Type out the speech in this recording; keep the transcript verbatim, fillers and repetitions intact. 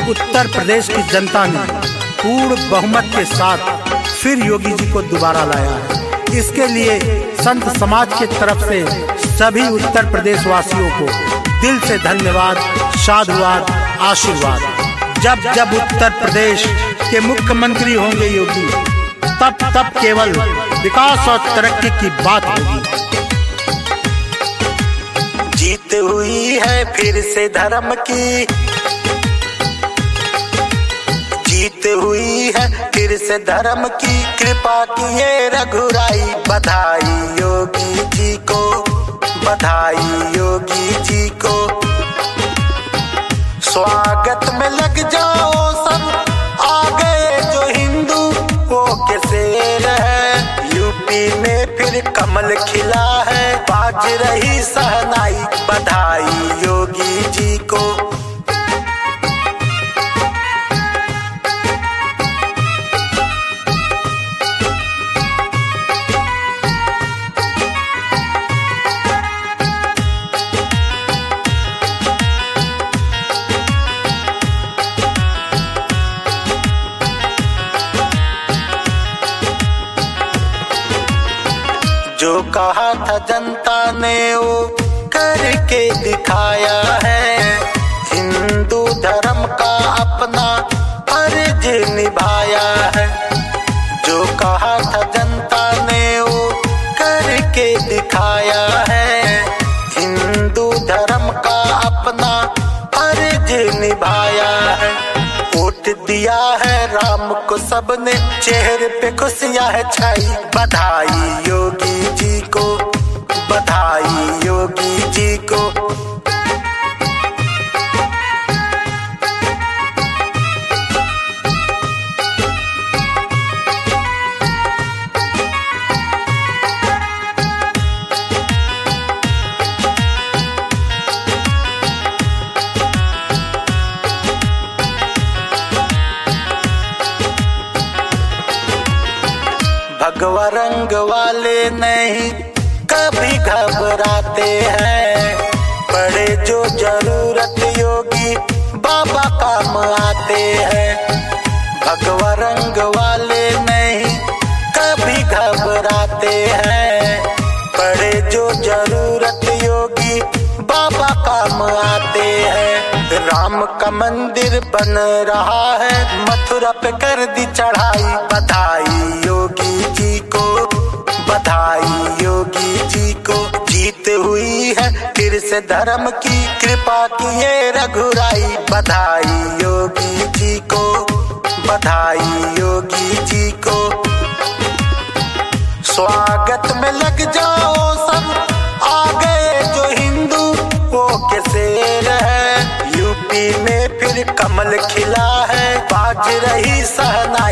उत्तर प्रदेश की जनता ने पूर्ण बहुमत के साथ फिर योगी जी को दोबारा लाया है। इसके लिए संत समाज की तरफ से सभी उत्तर प्रदेश वासियों को दिल से धन्यवाद, साधुवाद, आशीर्वाद। जब जब उत्तर प्रदेश के मुख्यमंत्री होंगे योगी, तब तब केवल विकास और तरक्की की बात होगी। जीत हुई है फिर से धर्म की, जीत हुई है फिर से धर्म की, कृपा की ये रघुराई। बधाई योगी जी को, बधाई योगी जी को। स्वागत में लग जाओ सब, आ गए जो हिंदू वो के शेर है। यूपी में फिर कमल खिला है, बाज रही सहनाई। बधाई योगी जी को। जो कहा था जनता ने वो करके दिखाया है। हिंदू धर्म का अपना फर्ज निभाया है। जो कहा था जनता ने वो करके दिखाया है। हिंदू धर्म का अपना फर्ज निभाया है। वोट दिया है राम को सबने, चेहरे पे खुशियां है छाई। बधाई योगी जी को, बधाई योगी जी को। भगवा रंग वाले नहीं कभी घबराते हैं। पड़े जो जरूरत योगी बाबा काम आते हैं। भगवा रंग वाले नहीं कभी घबराते हैं। पड़े जो जरूरत योगी बाबा काम आते हैं। राम का मंदिर बन रहा है, मथुरा पे कर दी चढ़ाई। बधाई योगी जी को, बधाई योगी जी को। जीत हुई है फिर से धर्म की, कृपा की ये रघुराई। बधाई योगी जी को, बधाई योगी जी को। स्वागत में लग जाओ सब, आ गए जो हिंदू वो के शेर है। यूपी में फिर कमल खिला है, बाज रही सहनाई।